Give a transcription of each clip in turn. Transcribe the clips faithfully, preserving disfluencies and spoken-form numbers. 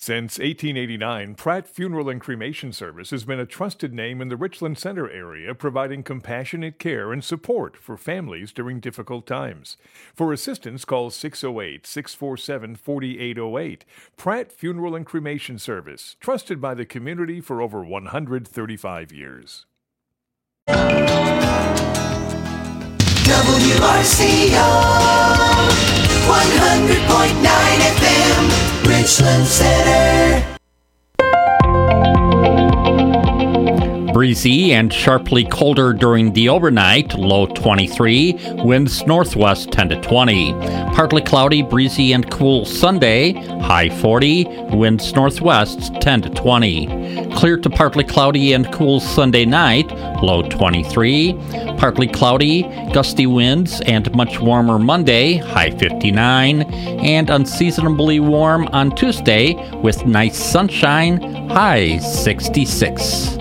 Since eighteen eighty-nine, Pratt Funeral and Cremation Service has been a trusted name in the Richland Center area, providing compassionate care and support for families during difficult times. For assistance, call six oh eight, six four seven, four eight oh eight. Pratt Funeral and Cremation Service, trusted by the community for over one hundred thirty-five years. W R C O one hundred point nine F M, Richland Center. Breezy and sharply colder during the overnight, low twenty-three, winds northwest ten to twenty. Partly cloudy, breezy, and cool Sunday, high forty, winds northwest ten to twenty. Clear to partly cloudy and cool Sunday night, low twenty-three. Partly cloudy, gusty winds, and much warmer Monday, high fifty-nine. And unseasonably warm on Tuesday with nice sunshine, high sixty-six.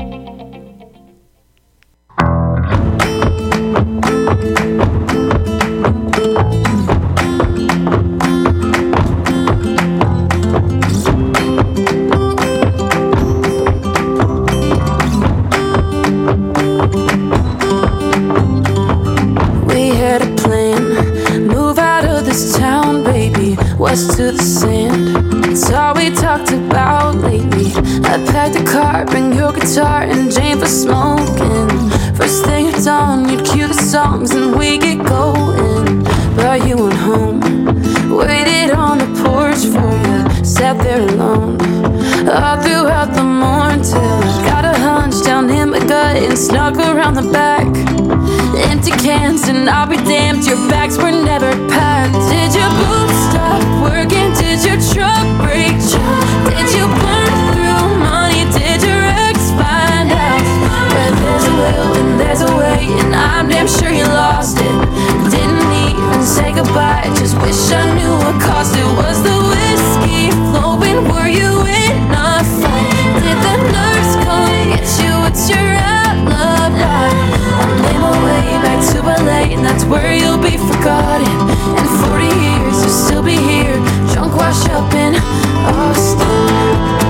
West to the sand, it's all we talked about lately. I packed a car, bring your guitar and Jane for smoking. First thing at dawn, you'd cue the songs and we get going. But you went home, waited on the porch for you, sat there alone all throughout the morning till I got a hunch down in my gut and snuck around the back. Empty cans and I'll be damned, your bags were never packed. Did your boots stop working? Did your truck break? Did you burn through money? Did your ex find out? Where there's a will and there's a way, and I'm damn sure you lost it. Didn't even say goodbye, just wish I knew what caused it. Was the whiskey flowing? Were you in a fight? Did the nurse come get you? What's your alibi? I'll name my way back to L A, and that's where you'll be forgotten. In forty years you'll still be here, drunk, washed up in Austin.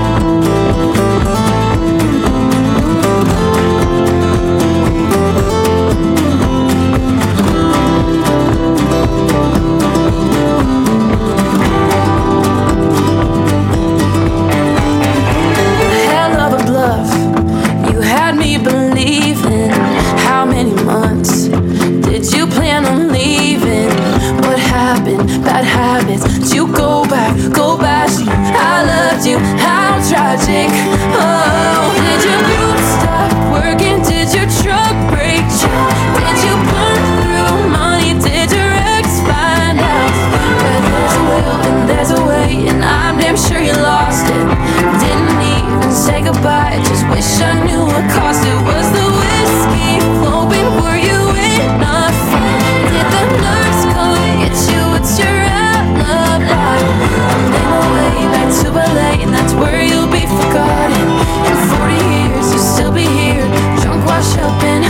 Bad habits, did you go back, go back? I loved you, how tragic. Oh, did your boots stop working? Did your truck break? Did you burn through money? Did your ex find out? Where there's a will and there's a way, and I'm damn sure you lost it. Didn't even say goodbye, just wish I knew what caused it. Was the whiskey flowing? Were you in a fight? Did the nurse come get you? What's your alibi? I'll make my way back to L A, and that's where you'll be forgotten. In forty years you'll still be here, drunk, washed up in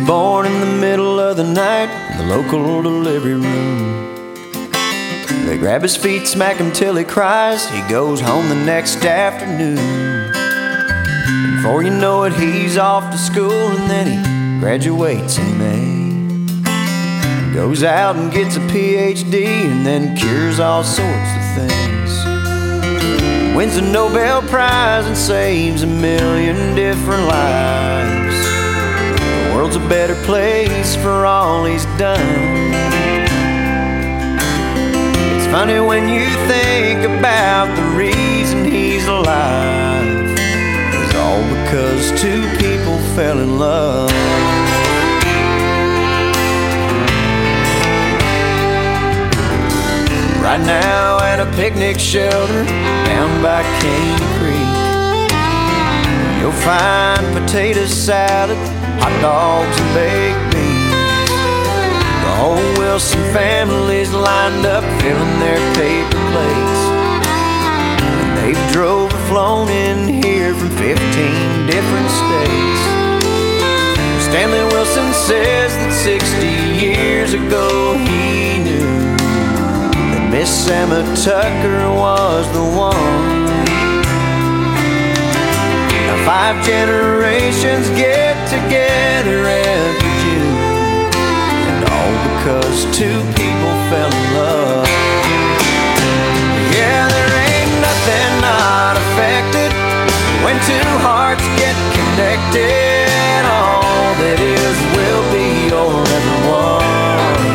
born in the middle of the night in the local delivery room. They grab his feet, smack him till he cries. He goes home the next afternoon. And before you know it, he's off to school, and then he graduates in May. Goes out and gets a P H D, and then cures all sorts of things. Wins a Nobel Prize and saves a million different lives. The world's a better place for all he's done. It's funny when you think about the reason he's alive. It's all because two people fell in love. Right now at a picnic shelter down by Cane Creek, you'll find potato salad, hot dogs and baked beans. The whole Wilson family's lined up filling their paper plates. And they've drove or flown in here from fifteen different states. Stanley Wilson says that sixty years ago he knew Miss Emma Tucker was the one. Now five generations get together every June, and all because two people fell in love. Yeah, there ain't nothing not affected when two hearts get connected. All that is will be or never was.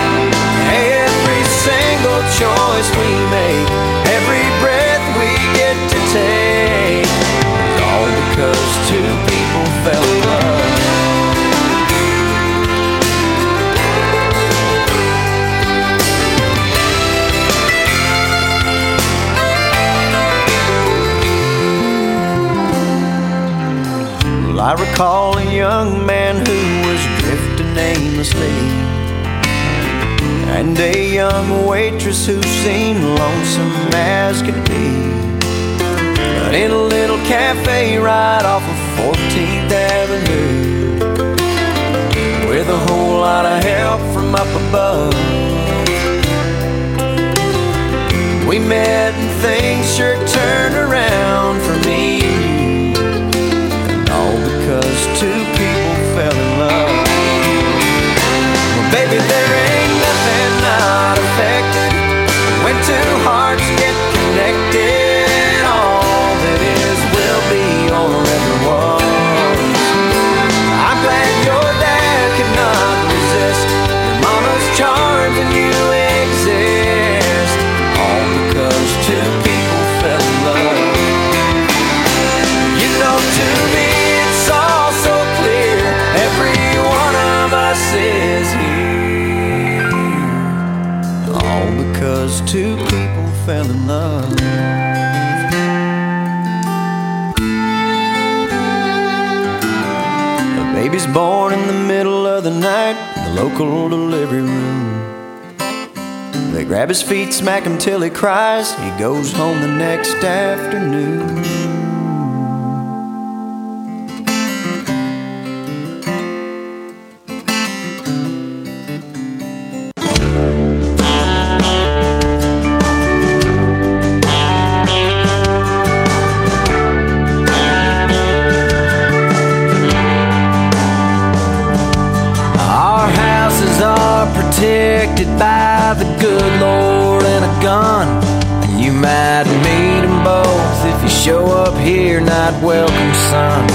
Choice we make, every breath we get to take, it's all because two people fell in love. Well, I recall a young man who was drifting aimlessly, and a young waitress who seemed lonesome as could be. But in a little cafe right off of fourteenth Avenue, with a whole lot of help from up above, we met and things sure turned around for me and you. And all because two people fell in love. Well, baby, there ain't nothing not affected when two hearts get connected. All that is will be or ever was. I'm glad your dad could not resist your mama's charms and you exist, all because two people fell in love. You know, to me it's all so clear, every one of us is here, all because two people fell in love. A baby's born in the middle of the night in the local delivery room. They grab his feet, smack him till he cries. He goes home the next afternoon. Protected by the good Lord and a gun, and you might meet them both if you show up here, not welcome, son.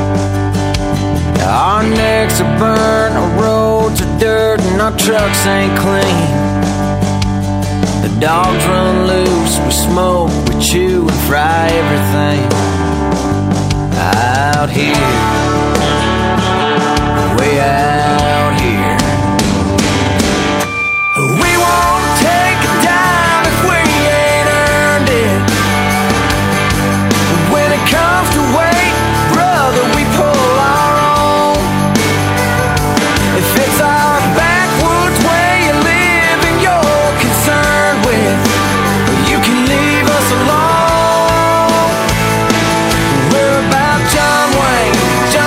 Our necks are burnt, our roads are dirt, and our trucks ain't clean. The dogs run loose, we smoke, we chew and fry everything out here, way out here. We won't take a dime if we ain't earned it. When it comes to weight, brother, we pull our own. If it's our backwoods way of living you're concerned with, you can leave us alone. We're about John Wayne, John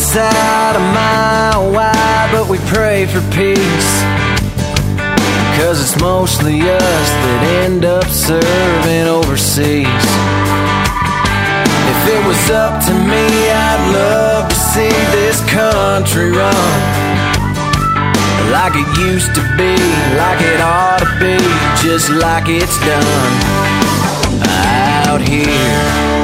out a mile wide, but we pray for peace, 'cause it's mostly us that end up serving overseas. If it was up to me, I'd love to see this country run like it used to be, like it ought to be, just like it's done out here,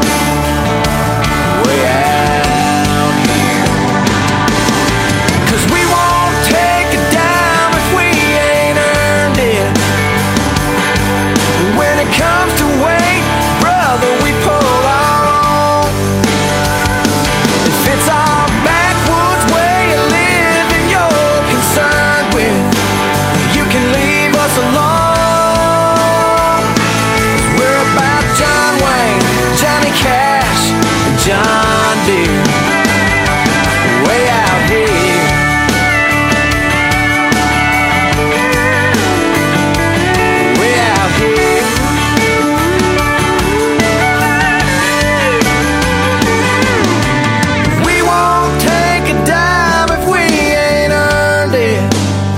way out here. 'Cause we won't take a dime if we ain't earned it. When it comes to weight, brother, we pull our own. If it's our backwoods way of living you're concerned with, you can leave us alone. We're about John Wayne, Johnny Cash, and John Deere, way out here. Way out here. We won't take a dime if we ain't earned it.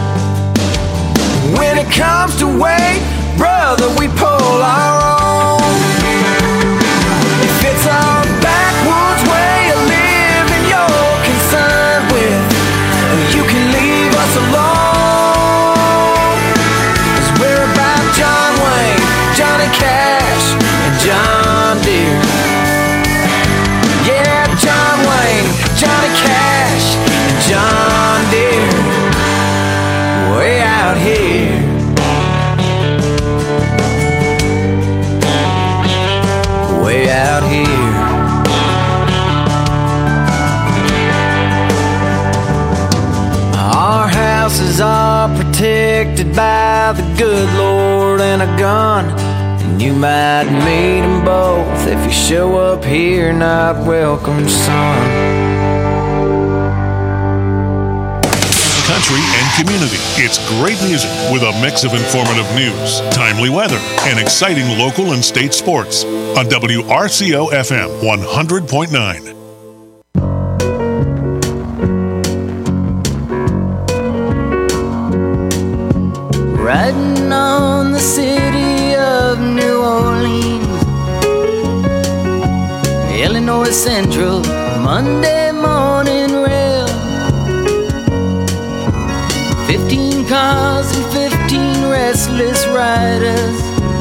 When it comes to weight, brother, we pull our own. If it's our backwoods way of living you're concerned with, you can leave us alone. 'Cause we're about John Wayne, Johnny Cash, and John Deere. Yeah, John Wayne, Johnny Cash, and John Deere, way out here. Way out here. Our houses are protected by the good Lord and a gun, and you might meet them both if you show up here not welcome, son. Country and community. It's great music with a mix of informative news, timely weather, and exciting local and state sports on W R C O F M one hundred point nine. Riding on the city of New Orleans, Illinois Central, Monday morning rail. Fifteen cars and fifteen restless riders,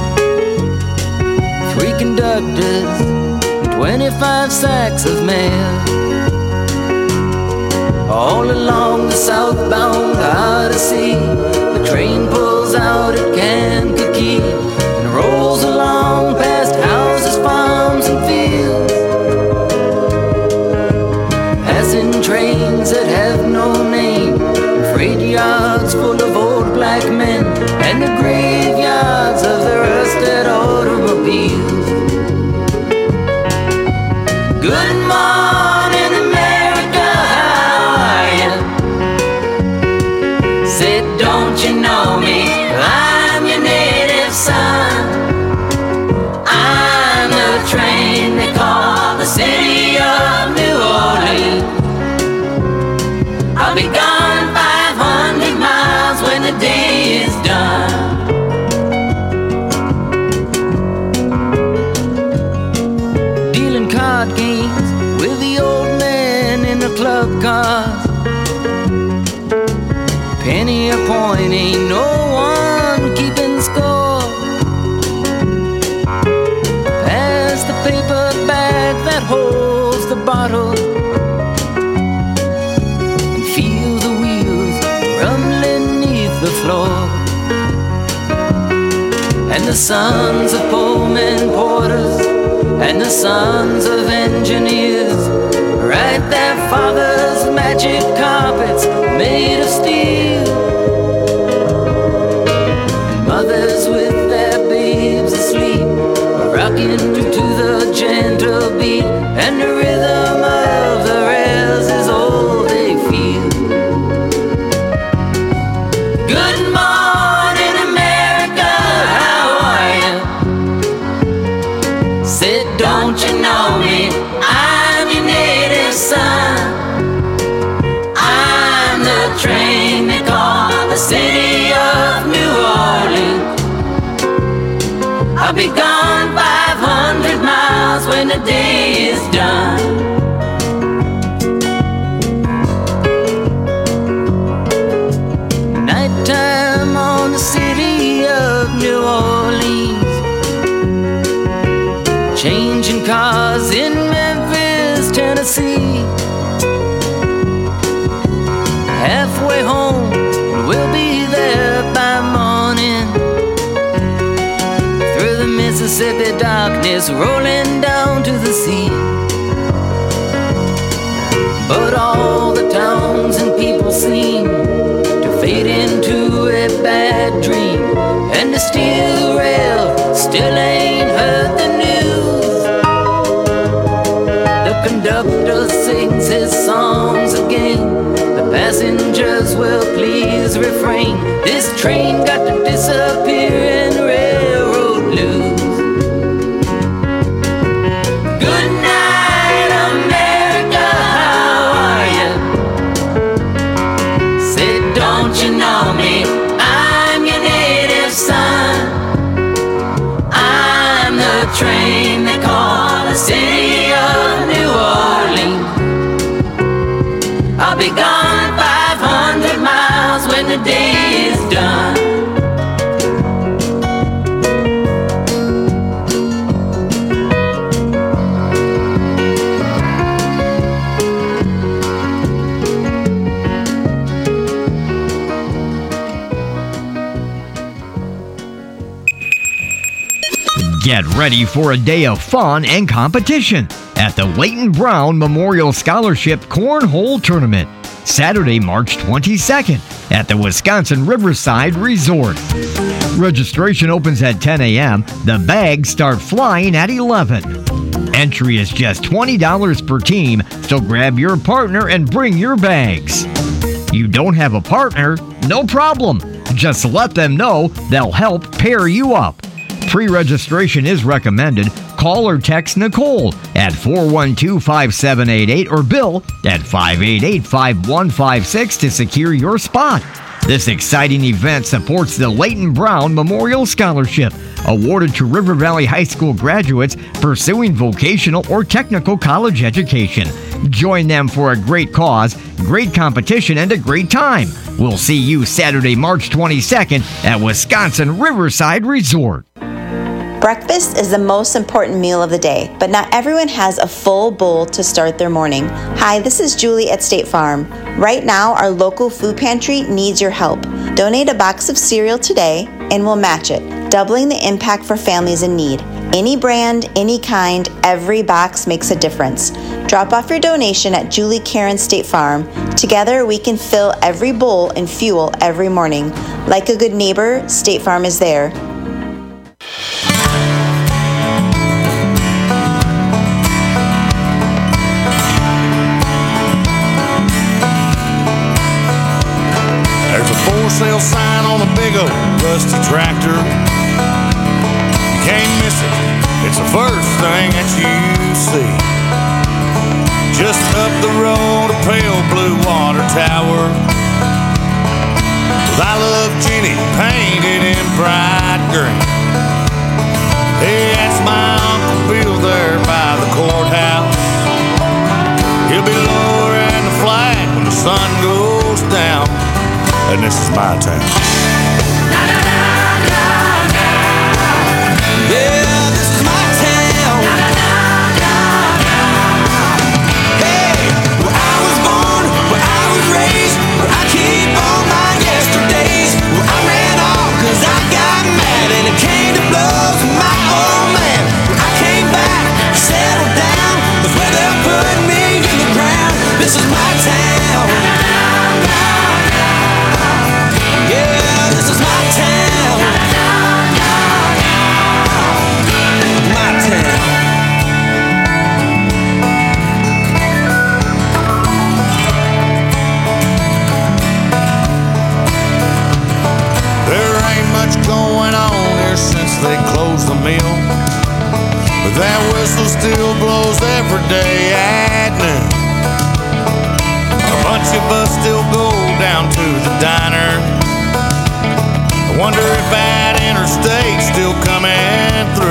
three conductors, and twenty-five sacks of mail. All along the southbound Odyssey, the train pulls out at Kankakee and rolls along past houses, farms, and fields, passing trains that have no name, freight yards full of old black men, and the graveyards of the rusted automobiles. Good morning, America, how are you? Said, don't you know me? I'm your native son. I'm the train they call the city of New Orleans. I'll be gone five hundred miles when the day is done. Dealing card games with the old man in the club cars. Penny a point, ain't no one keeping score. Pass the paper bag that holds the bottle, and feel the wheels rumbling neath the floor. And the sons of Pullman porters and the sons of engineers write their fathers' magic carpets made of steel. And mothers with their babes asleep are rocking to the gentle beat, and the rhythm of the rails is all they feel. Good morning, America, how are you? Said, don't you know me? I'm your native son. I'll be gone five hundred miles when the day is done. Nighttime on the city of New Orleans, changing cars in Memphis, Tennessee. Halfway home, we'll be there by morning. Through the Mississippi darkness, rolling down to the sea. But all the towns and people seem to fade into a bad dream, and the steel rail still ain't heard the news. The conductor sings his songs again, the passengers will please refrain. This train got to disappear in railroad blues. Good night, America, how are you? Say, don't you know me? I'm your native son. I'm the train they call the city of New Orleans. I'll be gone five hundred miles when the day is done. Get ready for a day of fun and competition at the Leighton Brown Memorial Scholarship Cornhole Tournament, Saturday, March twenty-second at the Wisconsin Riverside Resort. Registration opens at ten a.m. The bags start flying at eleven. Entry is just twenty dollars per team, so grab your partner and bring your bags. You don't have a partner? No problem. Just let them know, they'll help pair you up. Pre-registration is recommended. Call or text Nicole at four one two, five seven eight eight or Bill at five eight eight, five one five six to secure your spot. This exciting event supports the Leighton Brown Memorial Scholarship, awarded to River Valley High School graduates pursuing vocational or technical college education. Join them for a great cause, great competition, and a great time. We'll see you Saturday, March twenty-second at Wisconsin Riverside Resort. Breakfast is the most important meal of the day, but not everyone has a full bowl to start their morning. Hi, this is Julie at State Farm. Right now, our local food pantry needs your help. Donate a box of cereal today and we'll match it, doubling the impact for families in need. Any brand, any kind, every box makes a difference. Drop off your donation at Julie Karen State Farm. Together, we can fill every bowl and fuel every morning. Like a good neighbor, State Farm is there. Sale sign on a big old rusty tractor. You can't miss it, it's the first thing that you see. Just up the road, a pale blue water tower with I Love Jenny painted in bright green. Hey, that's my Uncle Bill there by the courthouse. He'll be lowering the flag when the sun goes down. And this is my town. Yeah, this is my town. Hey, where I was born, where I was raised, where I keep all my yesterdays, where I ran off cause I got mad and it came to blows with my old man. Where I came back, settled down, that's where they'll put me in the ground. This is my town. Yeah, this is my town. My town. There ain't much going on here since they closed the mill, but that whistle still blows every day at noon. A bunch of us still go down to the diner. I wonder if that interstate's still coming through.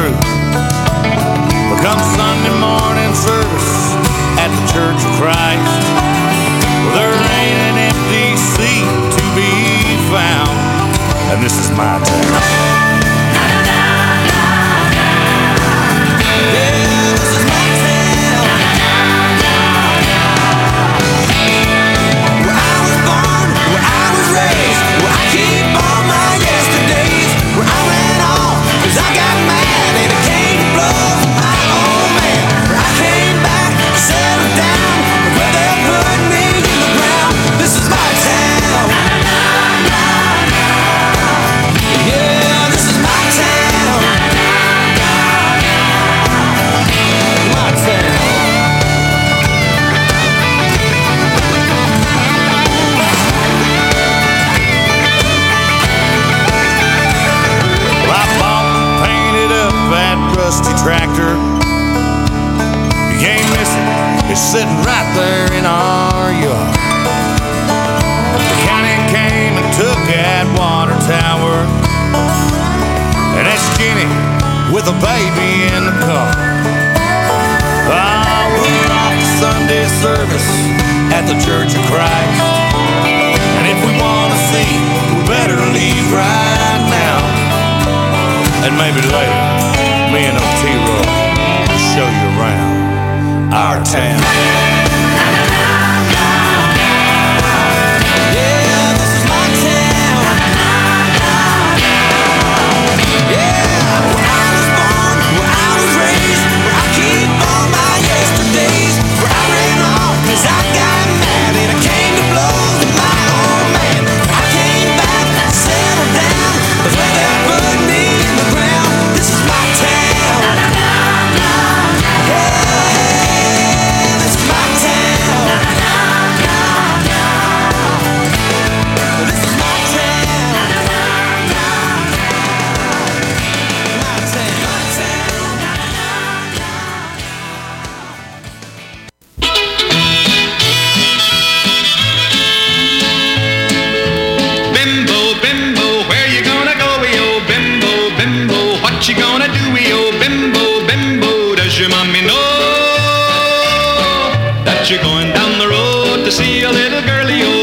rusty tractor. You can't miss it, it's sitting right there in our yard. The county came and took that water tower, and that's Jenny with a baby in the car. Oh, we're off to Sunday service at the Church of Christ, and if we want to see, we better leave right now. And maybe later, me and T-Roy will show you around our town. Yeah, this is my town. Yeah, where I was born, where I was raised, where I keep all my yesterdays, where I ran off 'cause I got mad and I came to blows with my old man. I came back, settled down, but let that put me in the ground. This is my town. Yeah, this is my town. This is my town. My town, my Bimbo, bimbo, where you gonna go, yo? Bimbo, bimbo, what you gonna do, yo? Bimbo, bimbo, does your mommy know that you're going down the road to see a little girlie, yo?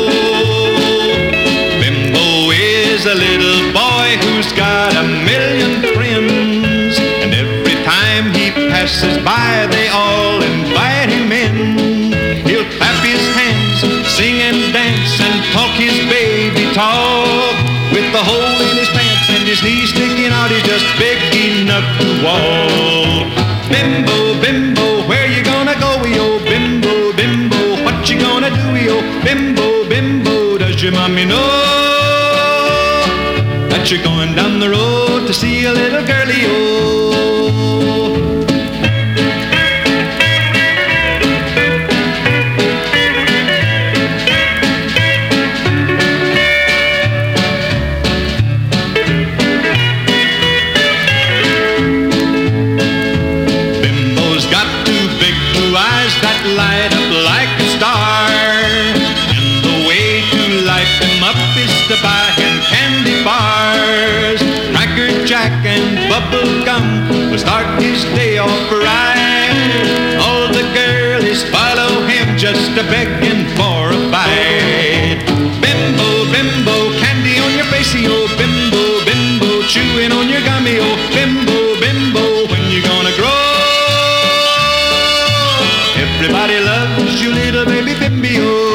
Bimbo is a little boy who's got a million friends, and every time he passes by, they all invite him in. He'll clap his hands, sing and dance, and talk his baby talk. With the hole in his pants and his knees sticking out, he's just big enough to walk. Bimbo, bimbo, where you gonna go, yo? Bimbo, bimbo, what you gonna do, yo? Bimbo, bimbo, does your mommy know that you're going down the road to see a little girlie, yo? Bimbo's got two big blue eyes that light up like a star, and the way to light them up is to buy him candy bars. Cracker Jack and bubble gum will start his day off right. All the girlies follow him just a begging for a bite. Bimbo, bimbo, candy on your face, oh. Bimbo, bimbo, chewing on your gummy, oh. Bimbo, bimbo, when you gonna grow? Everybody loves you, little baby Bimbo.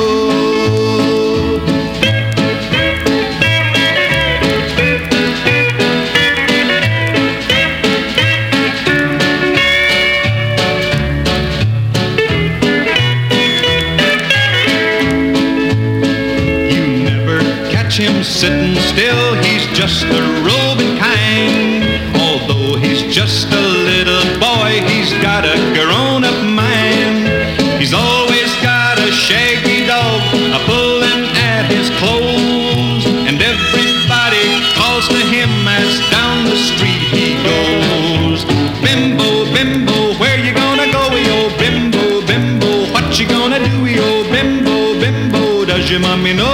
You never catch him sitting still, he's just the roving kind. Although he's just a little boy, he's got a grown-up mind. He's always got a shaggy dog a pulling at his clothes, and everybody calls to him as down the street he goes. Bimbo, bimbo, where you gonna go, yo? Bimbo, bimbo, what you gonna do, yo? Bimbo, bimbo, does your mommy know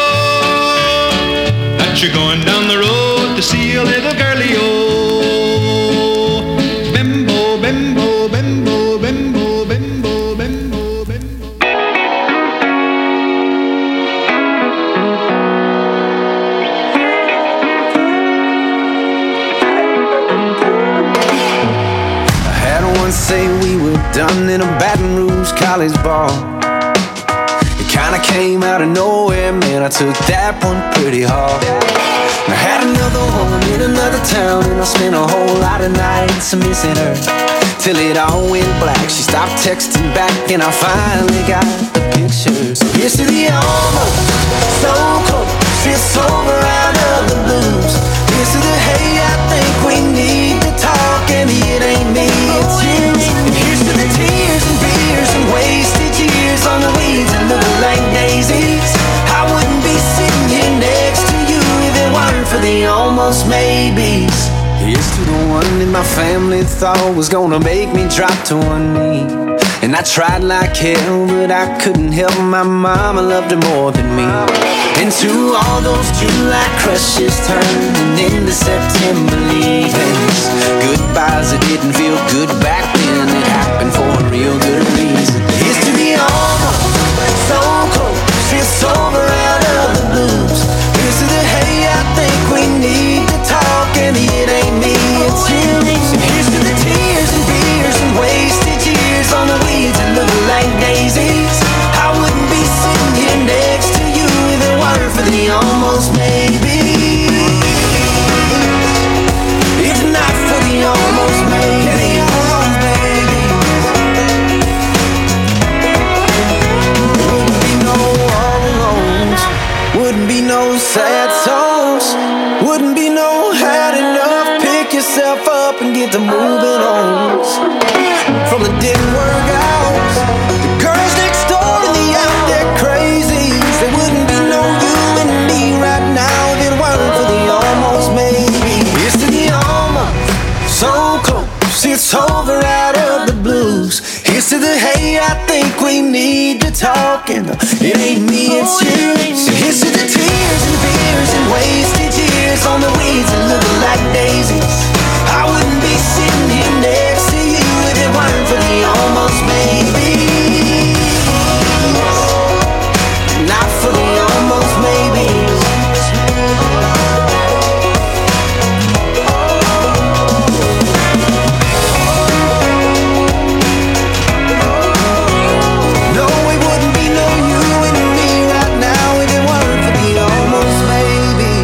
that you're going down the road to see a little girlie, yo? Bimbo, bimbo, bimbo, bimbo, bimbo, bimbo, bimbo. I had one say we were done in a Baton Rouge college ball. It kinda came out of nowhere, man, I took that one pretty hard. I had another one in another town, and I spent a whole lot of nights missing her, till it all went black. She stopped texting back, and I finally got the picture. So here's to the almost so close, it's over out of the blues. Here's to the hey, I think we need to talk, and it ain't me, it's you. And here's to the tears and beers and wasted years on the weeds and little like daisies. I wouldn't be sitting here next to you if it weren't for the almost maybes. Here's to the one that my family thought was gonna make me drop to one knee. And I tried like hell, but I couldn't help. My mama loved her more than me. Into all those July crushes turning into September leavings. Goodbyes that didn't feel good back then. It happened for a real good reason. Here's to the almost so close, it's over out of the blues. Here's to the hey, I think we need to talk, and it ain't me, it's you. Here's to the tears and beers and wasted years on the weeds that look like daisies. I wouldn't be sitting here next to you if it weren't for the almost maybe. If not for the almost maybe. Wouldn't be no all alones, wouldn't be no sad songs, wouldn't be no had enough. Pick yourself up and get to moving on. From the didn't work out, the girls next door and the out there crazies. There wouldn't be no you and me right now if it weren't for the almost maybe. It's to the almost so close, it's over out of the blues. Here's to the hey, I think we need to talk, and it ain't me, it's you. So here's to the tears and beers and wasted years on the weeds that look like daisies. I wouldn't be sitting here next to you if it weren't for the almost maybe. Not for the almost maybe. No, it wouldn't be no you and me right now if it weren't for the almost maybe.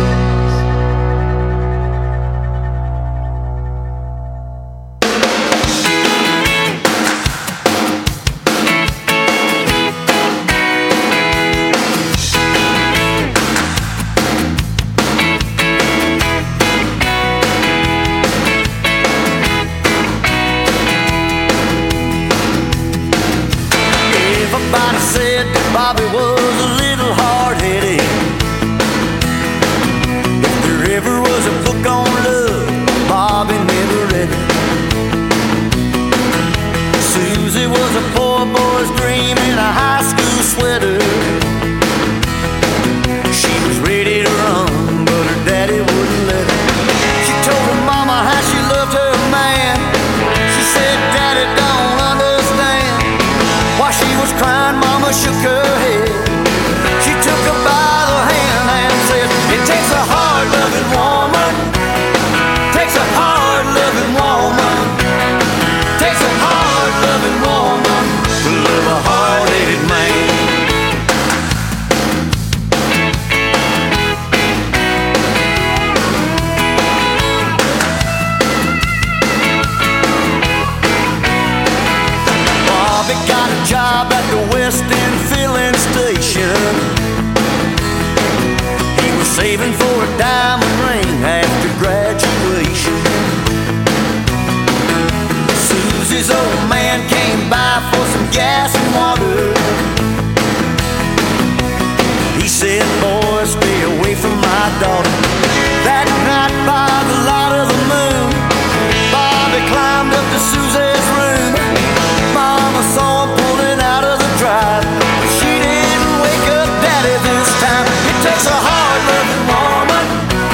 Everybody said that Bobby was a little hard-headed. If there ever was a book on love, Bobby never read it. Susie was a poor boy's dream in a high school sweater. She was ready to run, but her daddy wouldn't let her. She told her mama how she loved her man. She said, Daddy don't understand. While she was crying, mama shook her head. She took her by the hand and said, it takes a hard-loving woman, takes a hard-loving woman, takes a hard-loving woman to love a hard-headed man. Bobby got a job at the West End filling station. He was saving for a diamond ring after graduation. Susie's old man came by for some gas and water. He said, boy, stay away from my daughter. That night by the light of the moon, Bobby climbed up to Susie's room. Mama saw him pulling out of the drive, but she didn't wake up Daddy this time. It takes a hard-loving woman,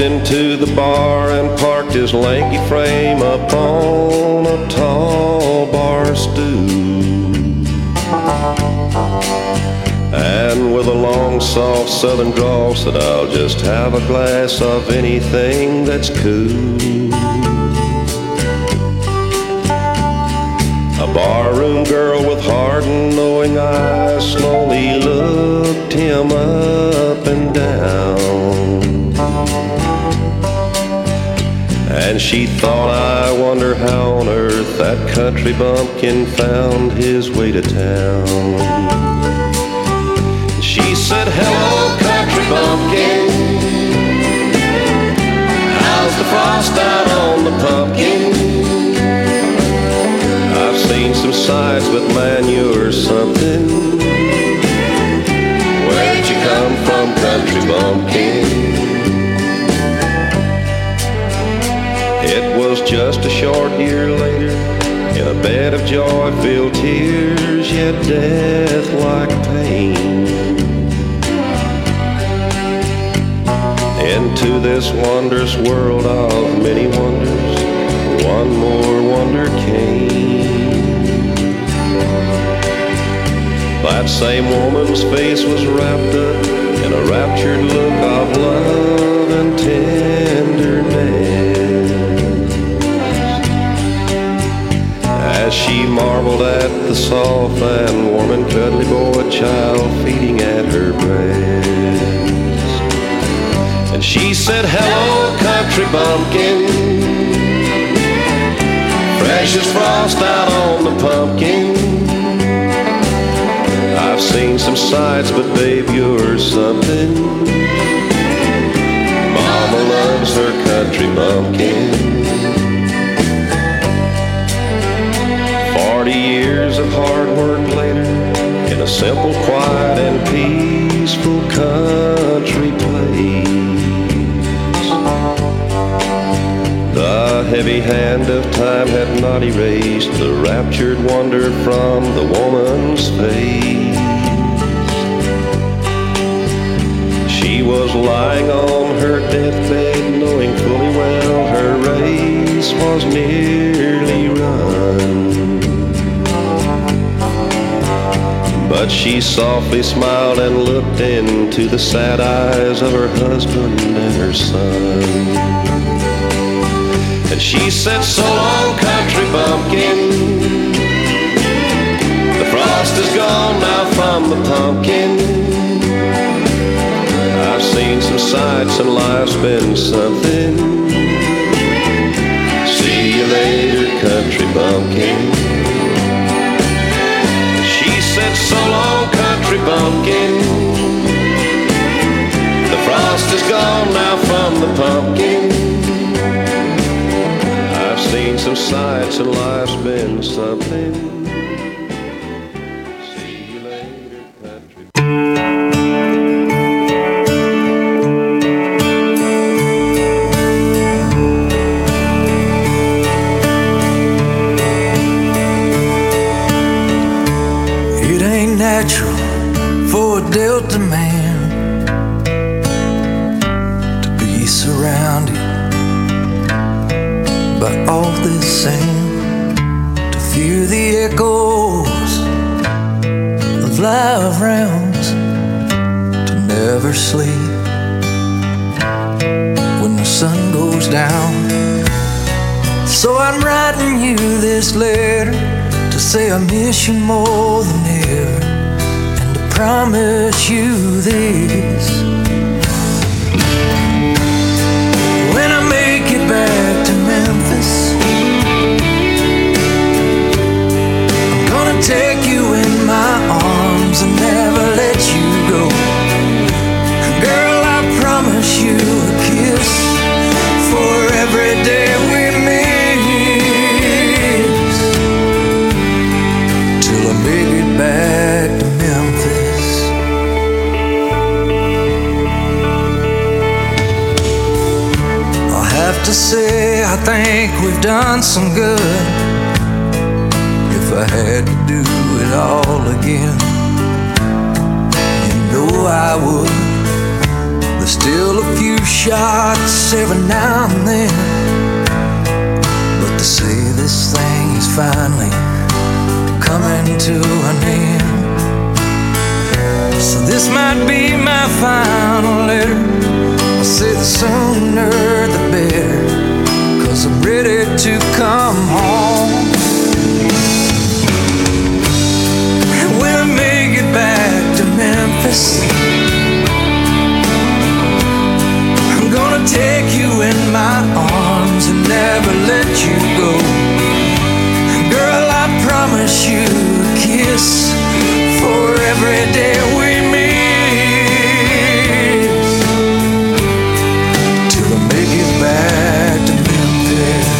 into the bar and parked his lanky frame upon a tall bar stool. And with a long, soft southern drawl said, I'll just have a glass of anything that's cool. A barroom girl with hard and knowing eyes slowly looked him up and down. And she thought, I wonder how on earth that country bumpkin found his way to town. She said, hello, country bumpkin, how's the frost out on the pumpkin? I've seen some sights, but man, you're something. Where'd you come from, country bumpkin? It was just a short year later, in a bed of joy-filled tears, yet death-like pain. Into this wondrous world of many wonders, one more wonder came. That same woman's face was wrapped up in a raptured look of love and tenderness, as she marveled at the soft and warm and cuddly boy child feeding at her breast. And she said, hello, country bumpkin, fresh as frost out on the pumpkin. I've seen some sights, but babe, you're something. Mama loves her country bumpkin. Forty years of hard work later, in a simple, quiet, and peaceful country place, the heavy hand of time had not erased the raptured wonder from the woman's face. She was lying on her deathbed, knowing fully well her race was nearly run. But she softly smiled and looked into the sad eyes of her husband and her son. And she said, so long, country bumpkin, the frost is gone now from the pumpkin. I've seen some sights and life's been something. See you later, country bumpkin. She said, so long, country bumpkin, the frost is gone now from the pumpkin. Seen some sights and life's been something. See you later, country. It ain't natural for a Delta man to be surrounded by all this sand, to fear the echoes of live rounds, to never sleep when the sun goes down. So I'm writing you this letter to say I miss you more than ever, and to promise you this: when I make it back to Memphis, I'm gonna take you in my arms and never let you go. Girl, I promise you a kiss for every day we miss, till I make it back to Memphis. I have to say I think we've done some good. If I had to do it all again, you know I would. The Still a few shots every now and then, but they say this thing is finally coming to an end. So this might be my final letter. I say the sooner the better, 'cause I'm ready to come home. And when I make it back to Memphis, I'm gonna take you in my arms and never let you go. Girl, I promise you a kiss for every day we miss, till I make it back to Memphis.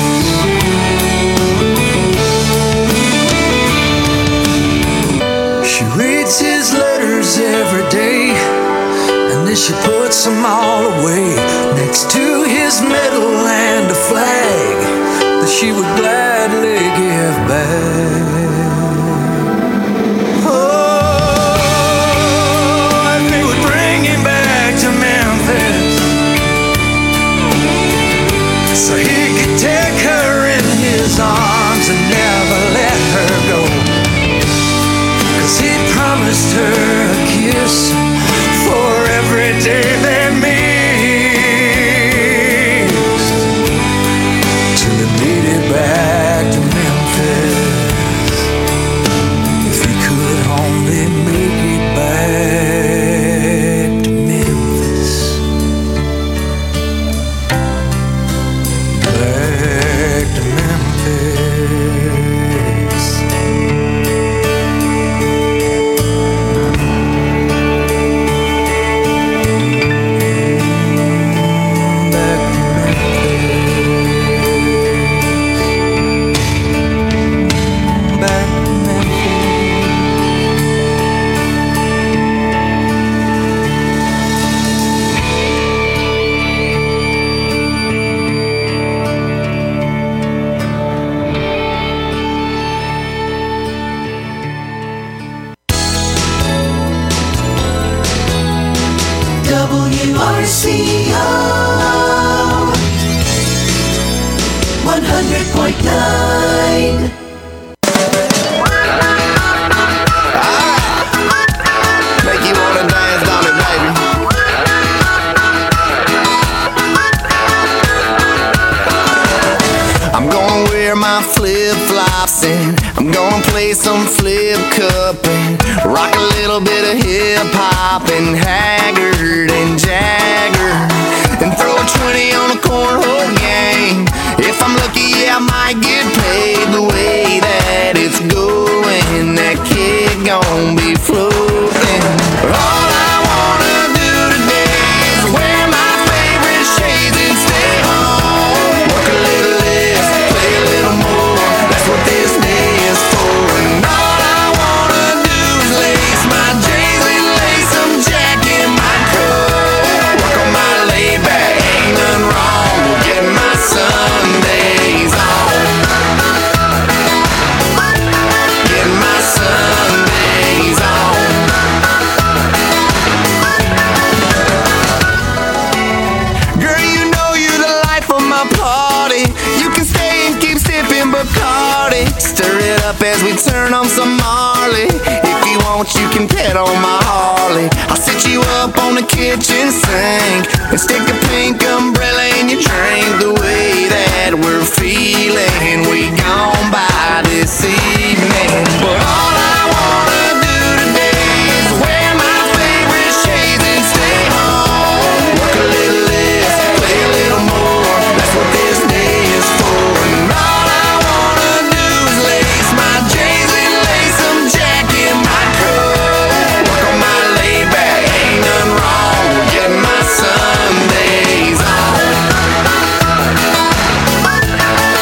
She reads his letters every day, and then she puts them all away next to his medal and a flag that she would gladly give back. Oh, if he would bring him back to Memphis, so he could take her in his arms and never let her go, 'cause he promised her a kiss for every day they missed, till they made it back to Memphis. If he could only make it back to Memphis, back to Memphis. W R C O one hundred point nine. Make you wanna dance, don't it, baby? I'm gonna wear my flip-flops and I'm gonna play some flip cup and rock a little bit of hip-hop and Haggard and Jagger and throw a twenty on a cornhole game. If I'm lucky, yeah, I might get paid. The way that it's going, that kid gon' be floating. All I wanna do today is wear my favorite shades and stay home. Work a little less, play a little more. That's what this day is for. And all I wanna do is lace my J's and lace some Jack in my coat. Work on my laid back, ain't nothing wrong with getting my Sundays on. Getting my Sundays on. Girl, you know you're the life of my party. You can stay and keep sipping Bacardi. Stir it up as we turn on some Marley. If you want, you can pet on my Harley. I'll sit you up on the kitchen sink and stick a pink umbrella in your drink. The way that we're feeling, we gon' by this evening. But all I wanna do today is wear my favorite shades and stay home. Work a little less, play a little more. That's what this day is for. And all I wanna do is lace my J's and lace some Jack in my coat. Work on my laid back, ain't nothing wrong with getting my Sundays on.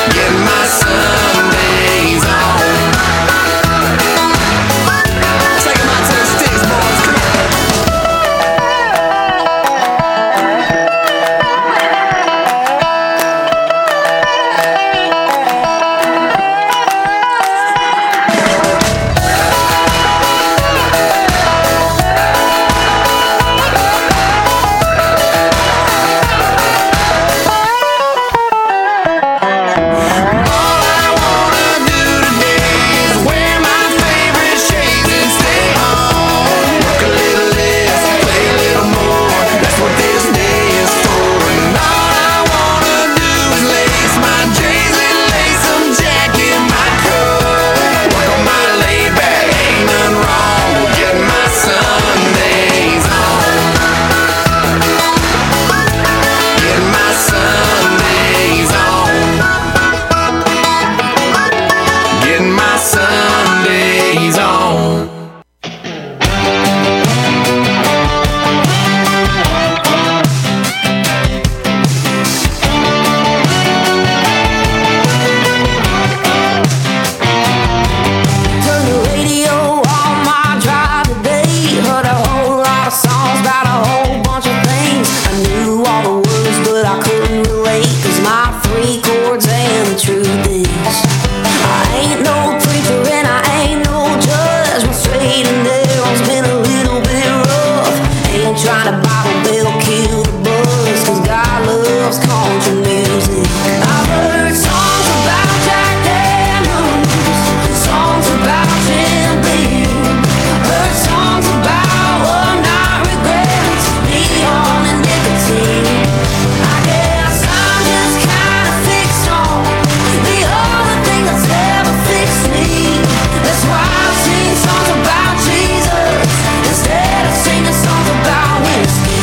the truth is, I ain't no preacher and I ain't no judge. My straight and narrow's been a little bit rough. Ain't trying to Bible bell kill the buzz, cause God loves country music. I've heard songs about Jack Daniels, songs about Jim Beam, heard songs about one night regrets, neon and nicotine. I guess I'm just kinda fixed on the other thing that's ever fixed me. That's why I sing songs about Jesus instead of singing songs about whiskey.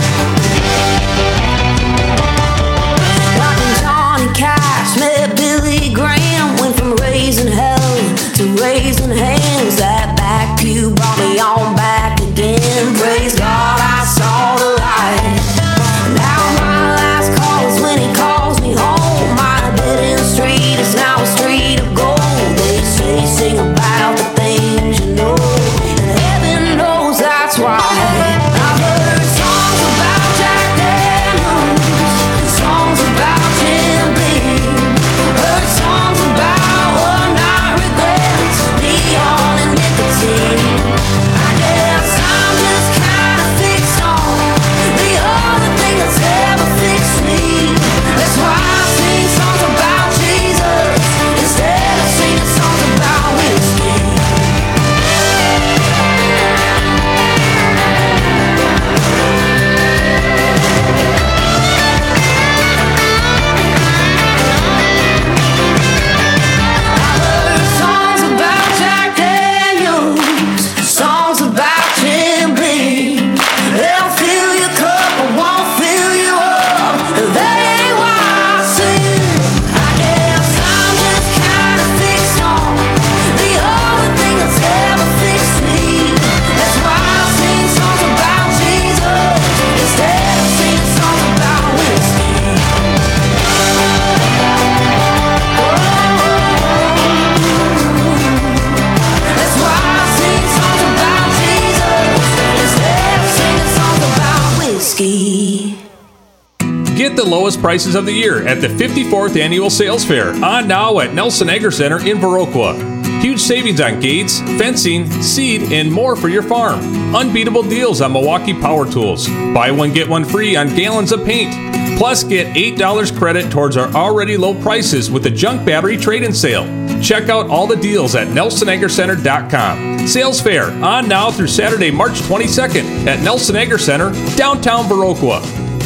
Like Johnny Cash met Billy Graham, went from raising hell to raising hands. That back pew brought me on back again. Praise God, I saw the light. Now my last call is when he calls me home. My dead end street is now a street of gold. They say sing about the things you know, and heaven knows that's why. I've heard songs about Jack Daniels, songs about Jim Beam, heard songs about one night regrets, neon and nicotine. I guess I'm just kinda fixed on the other thing that's ever fixed me. That's why I sing songs about Jesus instead of singing songs about whiskey. Songs about Jack Daniels, songs about Jim Beam. They'll fill your cup but won't fill you up. That ain't why I sing. I guess I'm just kinda fixed on the other thing that's ever fixed me. That's why I sing songs about Jesus instead of singing songs about whiskey. That's why I sing songs about Jesus instead of singing songs about whiskey. Get the lowest prices of the year at the fifty-fourth Annual Sales Fair, on now at Nelson Agri Center in Viroqua. Huge savings on gates, fencing, seed, and more for your farm. Unbeatable deals on Milwaukee power tools. Buy one, get one free on gallons of paint. Plus, get eight dollars credit towards our already low prices with the junk battery trade-in sale. Check out all the deals at nelson agri center dot com. Sales Fair, on now through Saturday, March twenty-second at Nelson Agri Center, downtown Viroqua.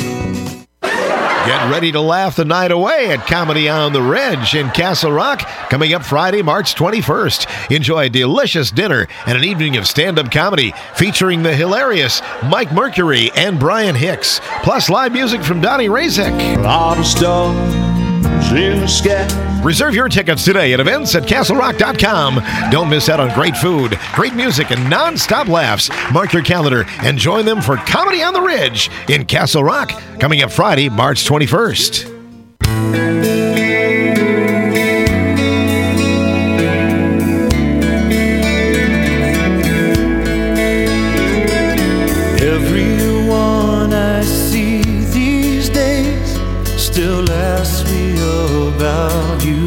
Get ready to laugh the night away at Comedy on the Ridge in Castle Rock, coming up Friday, March twenty-first. Enjoy a delicious dinner and an evening of stand-up comedy featuring the hilarious Mike Mercury and Brian Hicks, plus live music from Donnie Razek. A lot of stars in the sky. Reserve your tickets today at events at castle rock dot com. Don't miss out on great food, great music, and non-stop laughs. Mark your calendar and join them for Comedy on the Ridge in Castle Rock, coming up Friday, March twenty-first. Everyone I see these days still asks me about you.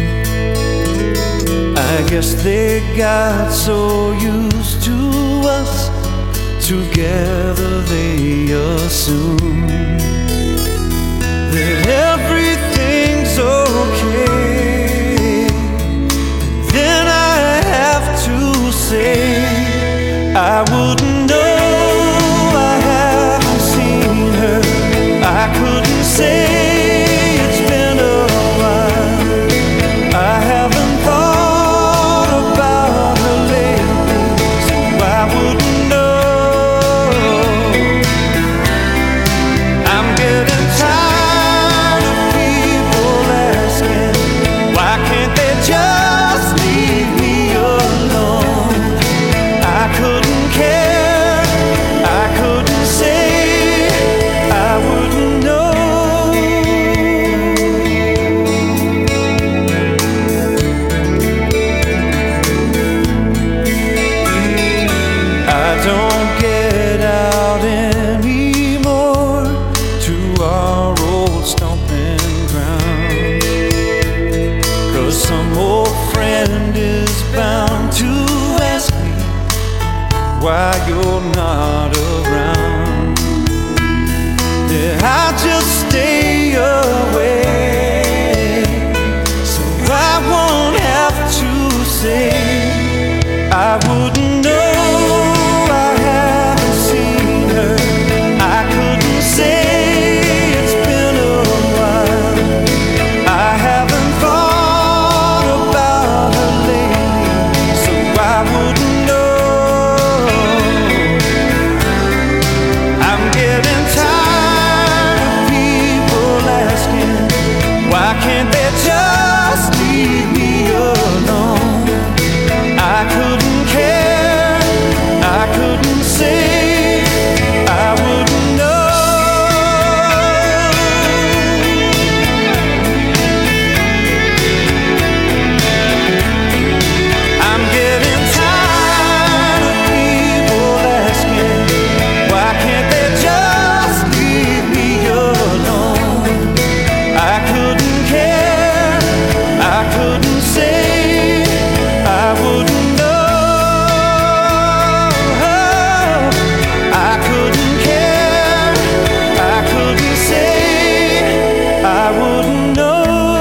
I guess they got so used to us together, they assume that everything's okay. Then I have to say I wouldn't know. I haven't seen her. I couldn't say. not around. Yeah, I'll just stay away, so I won't have to say I wouldn't know. I haven't seen her. I couldn't say it's been a while. I haven't thought about her lately, so I wouldn't know. I'm getting tired of people asking, why can't they just leave me alone? I couldn't care, I couldn't say, I wouldn't know. I'm getting tired of people asking, why can't they just leave me alone? I couldn't care, I couldn't say, I wouldn't know. I couldn't care, I couldn't say, I wouldn't know.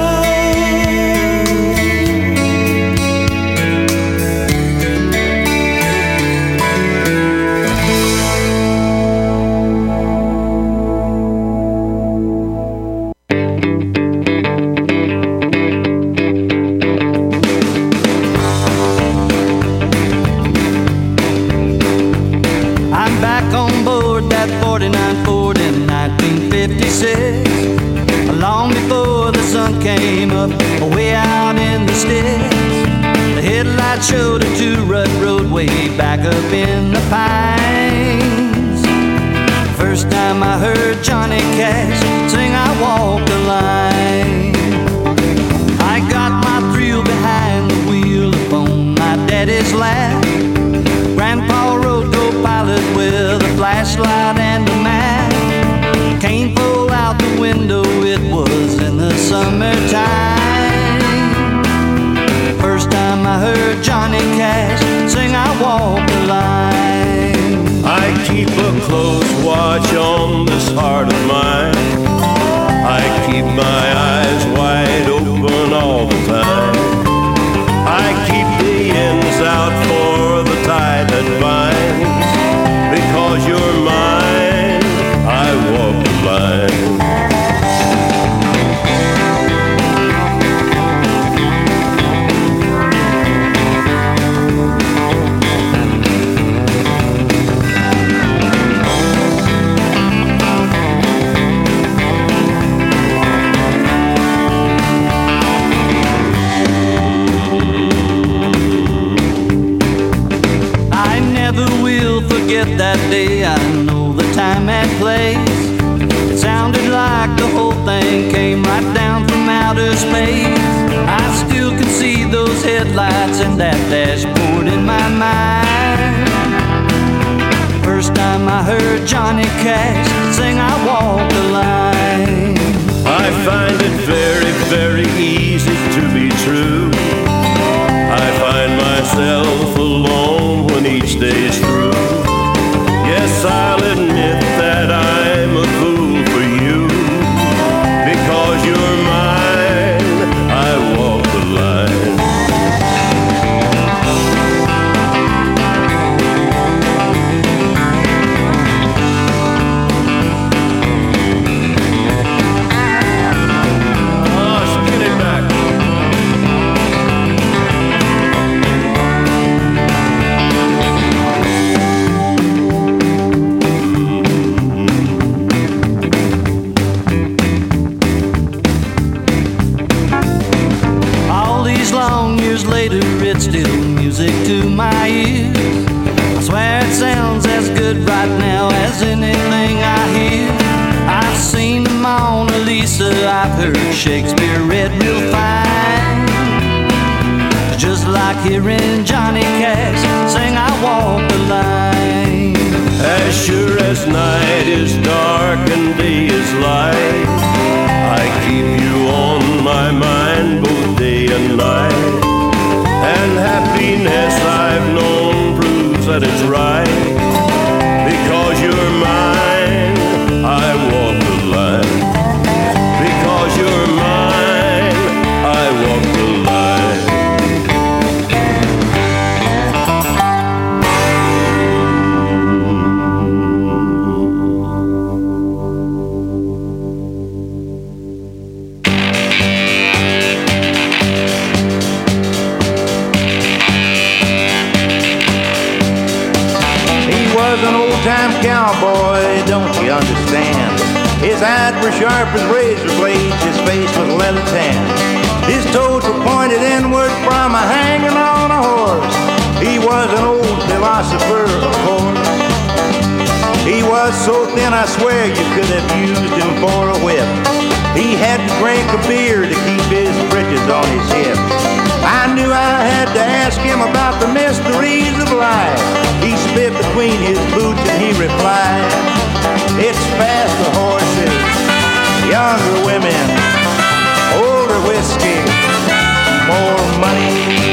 I'm back on board that forty-nine Ford in nineteen fifty-six, long before the sun came up, way out in the sticks. The headlights showed a two-rut roadway back up in the pines. First time I heard Johnny Cash sing I Walk the Line, I got my thrill behind the wheel upon my daddy's lap. Grandpa rode co-pilot with a flashlight and a map. Cane pulled out the window, it was in the summertime. First time I heard Johnny Cash sing I Walk the Line. I keep a close watch on this heart of mine. I keep my eyes wide open all the time. I keep the ends out for the tide that binds. Because you're mine, I walk the line. I never will forget that day. I know the time and place. It sounded like the whole thing came right down from outer space. I still can see those headlights and that dashboard in my mind. First time I heard Johnny Cash sing I Walk the Line. I find it very, very easy to be true. I find myself alone when each day's through. Yes, I'll admit that I'm a fool for you. Because you're mine, I walk the line. Oh, spin it back. All these long years later, it's still music to my ears. I swear it sounds as good right now as anything I hear. I've seen the Mona Lisa, I've heard Shakespeare read real fine. Just like hearing Johnny Cash sing I Walk the Line. As sure as night is dark and day is light, I keep you on my mind both day and night. And happiness I've known proves that it's right. old-time cowboy, don't you understand? His eyes were sharp as razor blades, his face was leather tan. His toes were pointed inward from a hanging on a horse. He was an old philosopher, of course. He was so thin, I swear you could have used him for a whip. He had to drink a beer to keep his britches on his hips. I knew I had to ask him about the mysteries of life. He spit between his boots and he replied, it's faster horses, younger women, older whiskey, more money.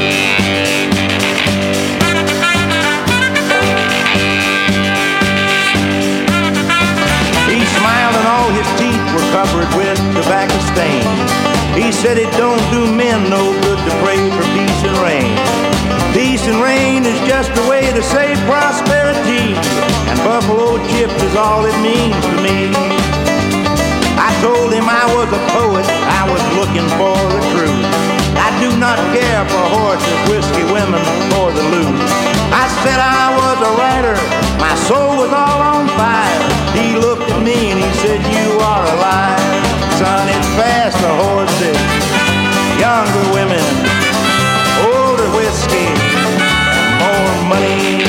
He smiled and all his teeth were covered with tobacco stains. He said it don't do men no good to pray for peace and rain. Peace and rain is just a way to say prosperity, and buffalo chips is all it means to me. I told him I was a poet, I was looking for the truth. I do not care for horses, whiskey, women, or the loot. I said I was a writer, my soul was all on fire. He looked at me and he said, you are a liar. Son, it's faster horses, younger women, older whiskey, and more money.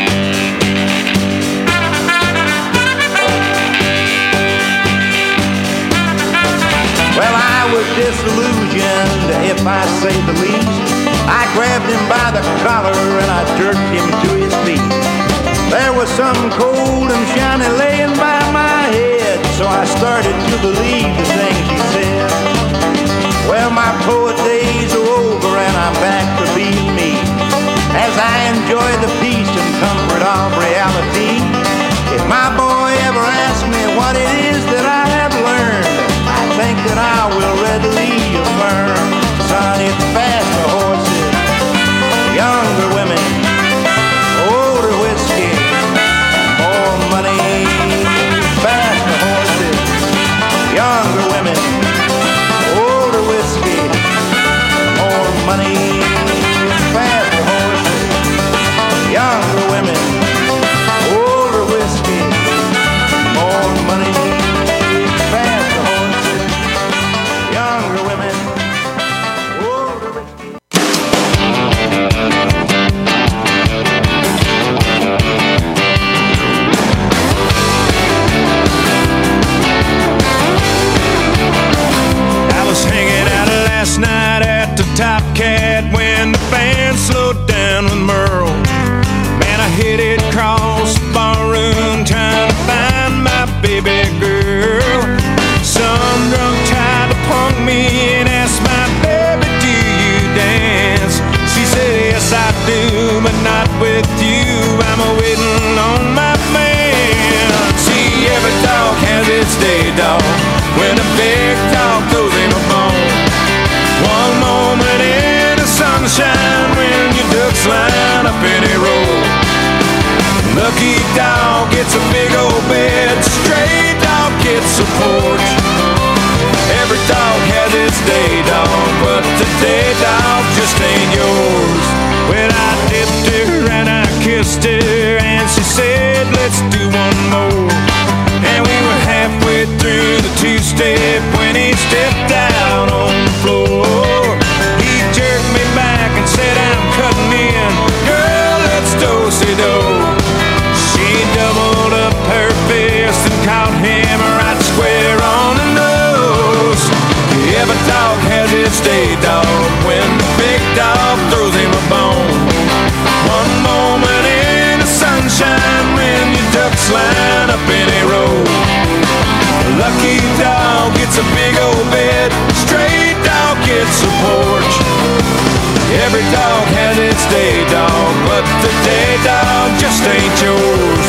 Well, I was disillusioned, if I say the least. I grabbed him by the collar and I jerked him to his feet. There was something cold and shiny laying by my head, so I started to believe the things he said. Well, my poet days are over and I'm back to being me, as I enjoy the peace and comfort of reality. If my boy ever asks me what it is that I have learned, I think that I will readily affirm, son, it's faster horses, younger women, older whiskey, more money. Faster horses, younger women, older whiskey, more money. Faster horses, younger women, older whiskey, more money. Faster horses, younger women, older whiskey. I was hanging out last night at the Top Cat when the band slowed down with Merle. Man, I hit it across the barroom trying to find my baby girl. Some drunk tried to punk me and asked my baby, do you dance? She said, yes I do, but not with you. I'm a waiting on my man. See, every dog has its day, dog. When a big dog throws him a bone. One moment in the sunshine when your ducks line up in a row. Lucky dog gets a big old bed, stray dog gets a porch. Every dog has its day, dog, but the day dog just ain't yours. Well, I dipped her and I kissed her and she said, let's do one more. And we were halfway through the two-step when he stepped down on the floor. He jerked me back and said, I'm cutting in. Girl, let's do-si-do. She doubled up her fist and caught him right square on the nose. Every dog has its day, dog, when the big dog throws him a bone. One moment in the sunshine when your ducks line up in a row. Lucky dog gets a big old bed, stray dog gets a porch. Every dog has its day, dog, but the day dog just ain't yours.